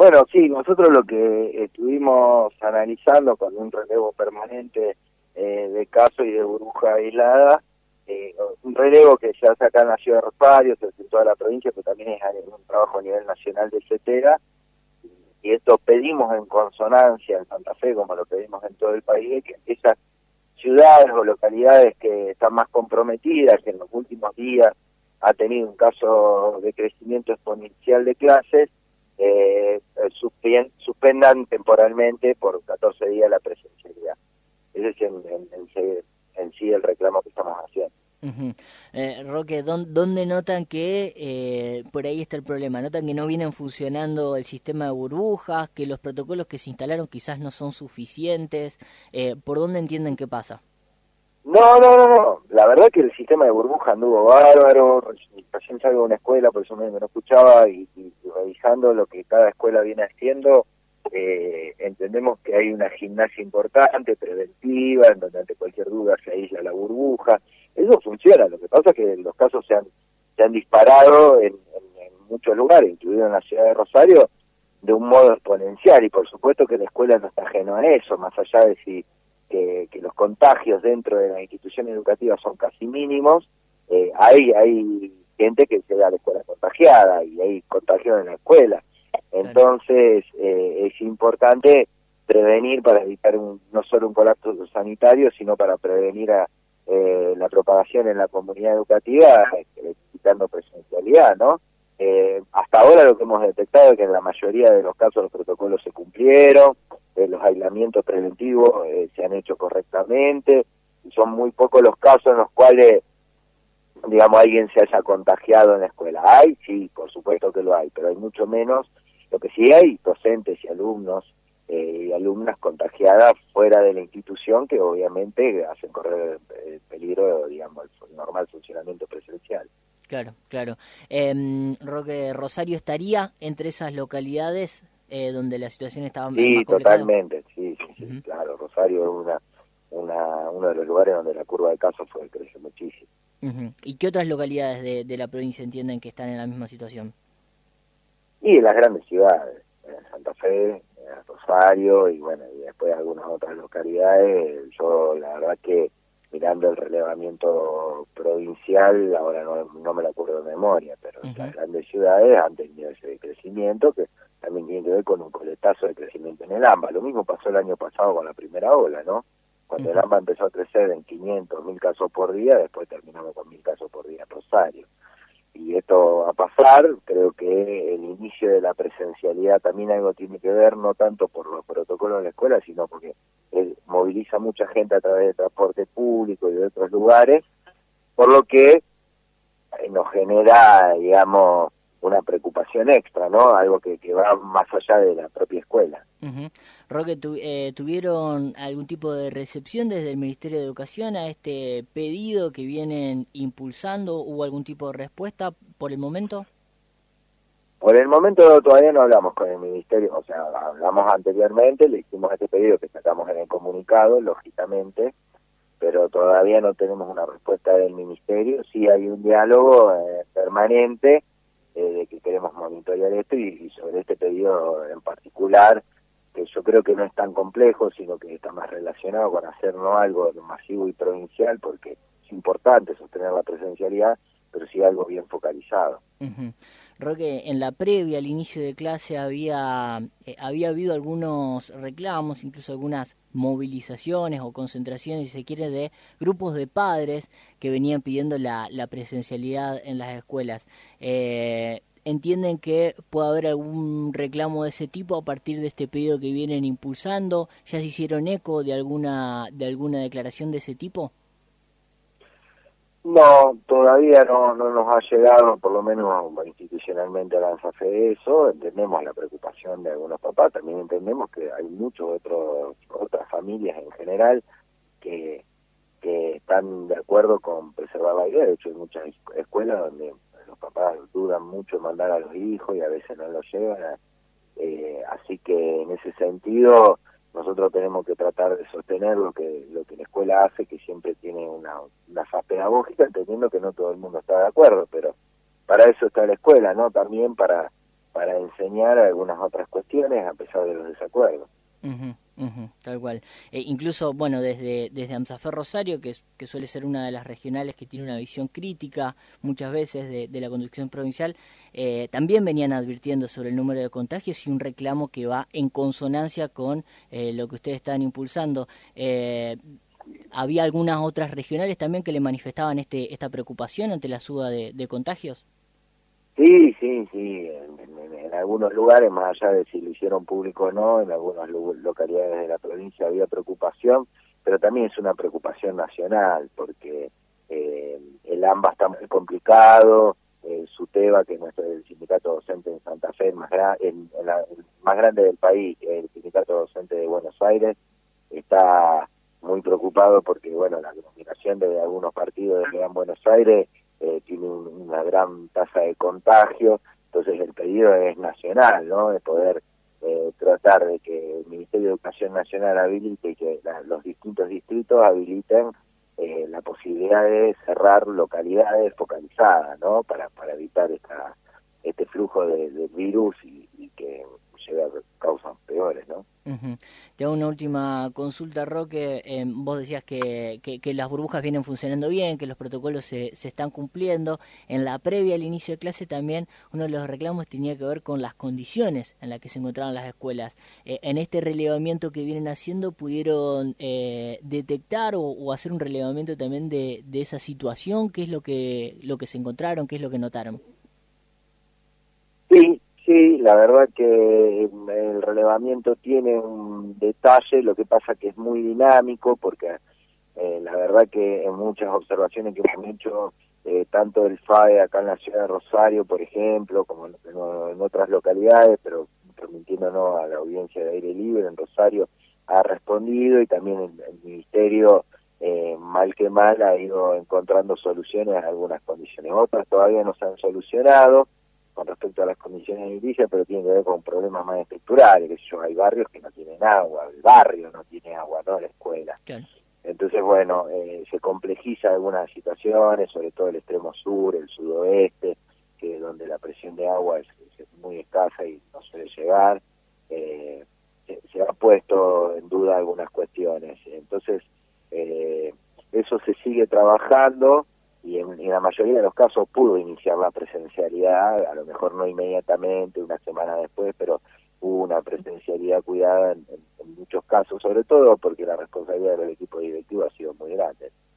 Bueno, sí, nosotros lo que estuvimos analizando con un relevo permanente de casos y de burbuja aislada, un relevo que se hace acá en la ciudad de Rosario, se hace en toda la provincia, pero también es un trabajo a nivel nacional de CETERA, y esto pedimos en consonancia en Santa Fe, como lo pedimos en todo el país, que esas ciudades o localidades que están más comprometidas, que en los últimos días ha tenido un caso de crecimiento exponencial de clases, suspendan temporalmente por 14 días la presencialidad. Ese es en sí el reclamo que estamos haciendo. Uh-huh. Roque, ¿dónde notan que por ahí está el problema? ¿Notan que no vienen funcionando el sistema de burbujas, que los protocolos que se instalaron quizás no son suficientes? ¿Por dónde entienden qué pasa? No. La verdad que el sistema de burbuja anduvo bárbaro. Recién salgo de una escuela, por eso me no escuchaba, y revisando lo que cada escuela viene haciendo, entendemos que hay una gimnasia importante, preventiva, en donde ante cualquier duda se aísla la burbuja. Eso funciona, lo que pasa es que los casos se han disparado en muchos lugares, incluido en la ciudad de Rosario, de un modo exponencial, y por supuesto que la escuela no está ajeno a eso, más allá de que los contagios dentro de la institución educativa son casi mínimos, hay gente que se da a la escuela contagiada, y hay contagios en la escuela. Entonces, es importante prevenir para evitar no solo un colapso sanitario, sino para prevenir la propagación en la comunidad educativa, quitando presencialidad, ¿no? Hasta ahora lo que hemos detectado es que en la mayoría de los casos los protocolos se cumplieron, los aislamientos preventivos se han hecho correctamente, y son muy pocos los casos en los cuales, digamos, alguien se haya contagiado en la escuela. Hay, sí, por supuesto que lo hay, pero hay mucho menos. Lo que sí hay, docentes y alumnos y alumnas contagiadas fuera de la institución, que obviamente hacen correr peligro, digamos, el normal funcionamiento presencial. Claro. Roque, ¿Rosario estaría entre esas localidades donde la situación estaba más Sí, complicada? totalmente, sí, Uh-huh. claro. Rosario es uno de los lugares donde la curva de casos creció muchísimo. Uh-huh. ¿Y qué otras localidades de la provincia entienden que están en la misma situación? Y en las grandes ciudades, Santa Fe, Rosario, y bueno, y después algunas otras localidades. Yo la verdad que mirando el relevamiento provincial, ahora no me lo acuerdo de memoria, pero Uh-huh. las grandes ciudades han tenido ese crecimiento que también tiene que ver con un coletazo de crecimiento en el AMBA. Lo mismo pasó el año pasado con la primera ola, ¿no? Cuando el Uh-huh. AMBA empezó a crecer en 500, 1000 casos por día, después terminamos con 1000 casos por día en Rosario. Y esto va a pasar. Creo que el inicio de la presencialidad también algo tiene que ver, no tanto por los protocolos de la escuela, sino porque moviliza mucha gente a través de transporte público y de otros lugares, por lo que nos genera, digamos, una preocupación extra, ¿no? Algo que va más allá de la propia escuela. Uh-huh. Roque, ¿tuvieron algún tipo de recepción desde el Ministerio de Educación a este pedido que vienen impulsando? ¿Hubo algún tipo de respuesta por el momento? Por el momento todavía no hablamos con el Ministerio, o sea, hablamos anteriormente, le hicimos este pedido que sacamos en el comunicado, lógicamente, pero todavía no tenemos una respuesta del Ministerio. Sí hay un diálogo permanente de que queremos monitorear esto, y sobre este pedido en particular, que yo creo que no es tan complejo, sino que está más relacionado con hacer no algo masivo y provincial, porque es importante sostener la presencialidad, pero sí algo bien focalizado. Uh-huh. Roque, en la previa al inicio de clase había habido algunos reclamos, incluso algunas movilizaciones o concentraciones, si se quiere, de grupos de padres que venían pidiendo la presencialidad en las escuelas. ¿Entienden que puede haber algún reclamo de ese tipo a partir de este pedido que vienen impulsando? ¿Ya se hicieron eco de alguna declaración de ese tipo? No, todavía no nos ha llegado, por lo menos institucionalmente, a la ANSAFE eso. Entendemos la preocupación de algunos papás, también entendemos que hay otras familias en general que están de acuerdo con preservar la vida. De hecho, hay muchas escuelas donde los papás dudan mucho en mandar a los hijos y a veces no los llevan. Así que en ese sentido nosotros tenemos que tratar de sostener lo que la escuela hace, que siempre tiene una faz pedagógica, entendiendo que no todo el mundo está de acuerdo, pero para eso está la escuela, ¿no? También para para enseñar algunas otras cuestiones a pesar de los desacuerdos. Tal cual. Incluso, bueno, desde AMSAFER Rosario, que suele ser una de las regionales que tiene una visión crítica muchas veces de la conducción provincial, también venían advirtiendo sobre el número de contagios y un reclamo que va en consonancia con lo que ustedes están impulsando. ¿Había algunas otras regionales también que le manifestaban esta preocupación ante la suba de contagios? Sí, en algunos lugares, más allá de si lo hicieron público o no, en algunas localidades de la provincia había preocupación, pero también es una preocupación nacional, porque el AMBA está muy complicado, SUTEBA, que es el sindicato docente en Santa Fe, el más grande del país, el sindicato docente de Buenos Aires, está muy preocupado porque, bueno, la comunicación de algunos partidos de Buenos Aires tiene una gran tasa de contagio, entonces el pedido es nacional, ¿no? De poder tratar de que el Ministerio de Educación Nacional habilite y que los distintos distritos habiliten la posibilidad de cerrar localidades focalizadas, ¿no? Para evitar este flujo del virus y que lleve a causas peores, ¿no? Te hago una última consulta, Roque. Vos decías que las burbujas vienen funcionando bien, que los protocolos se están cumpliendo. En la previa al inicio de clase también uno de los reclamos tenía que ver con las condiciones en las que se encontraban las escuelas. En este relevamiento que vienen haciendo, ¿pudieron detectar o hacer un relevamiento también de esa situación? ¿Qué es lo que se encontraron? ¿Qué es lo que notaron? Sí, la verdad que el relevamiento tiene un detalle, lo que pasa que es muy dinámico, porque la verdad que en muchas observaciones que hemos hecho, tanto el FAE acá en la ciudad de Rosario, por ejemplo, como en otras localidades, pero permitiéndonos a la audiencia de aire libre en Rosario, ha respondido, y también el Ministerio, mal que mal, ha ido encontrando soluciones a algunas condiciones. Otras todavía no se han solucionado con respecto a las condiciones edilicias, pero tiene que ver con problemas más estructurales, hay barrios que no tienen agua, el barrio no tiene agua, no la escuela. Claro. Entonces, bueno, se complejiza algunas situaciones, sobre todo el extremo sur, el sudoeste, que es donde la presión de agua es muy escasa y no suele llegar. Se ha puesto en duda algunas cuestiones. Entonces, eso se sigue trabajando, y en la mayoría de los casos pudo iniciar la presencialidad, a lo mejor no inmediatamente, una semana después, pero hubo una presencialidad cuidada en muchos casos, sobre todo porque la responsabilidad del equipo directivo ha sido muy grande.